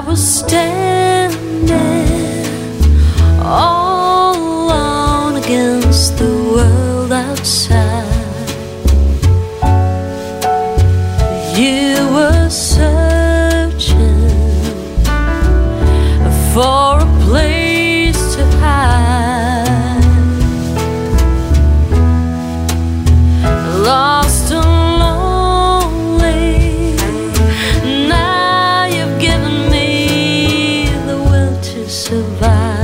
was standing all alone against the world outside. You were so